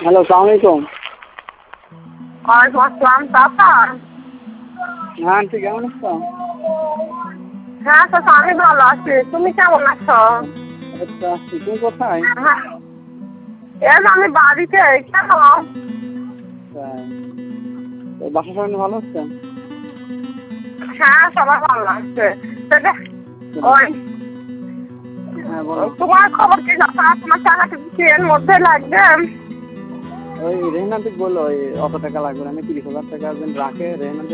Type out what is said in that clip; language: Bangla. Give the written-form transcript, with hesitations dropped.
হ্যালো, সালাম আলাইকুম। ওয়ালাইকুম আসসালাম, চাচা। হ্যাঁ আন্টি, কেমন আছো? হ্যাঁ চাচা, আমি ভালো আছি। তুমি কেমন আছো? আচ্ছা, তুমি কোথায়? হ্যাঁ, এই যে আমি বাড়িতে। কেন? তাই, তো বাসার সবাই ভালো হচ্ছে? হ্যাঁ, সবাই ভালো আছে। ওই হ্যাঁ বলো। তোমার খবর কি চাচা? তোমার টাকাটা কি এর মধ্যে লাগবে? ওই রেহান আন্টি বললো ওই অত টাকা লাগবে না, 30,000 টাকা রাখে রেহান আন্টি।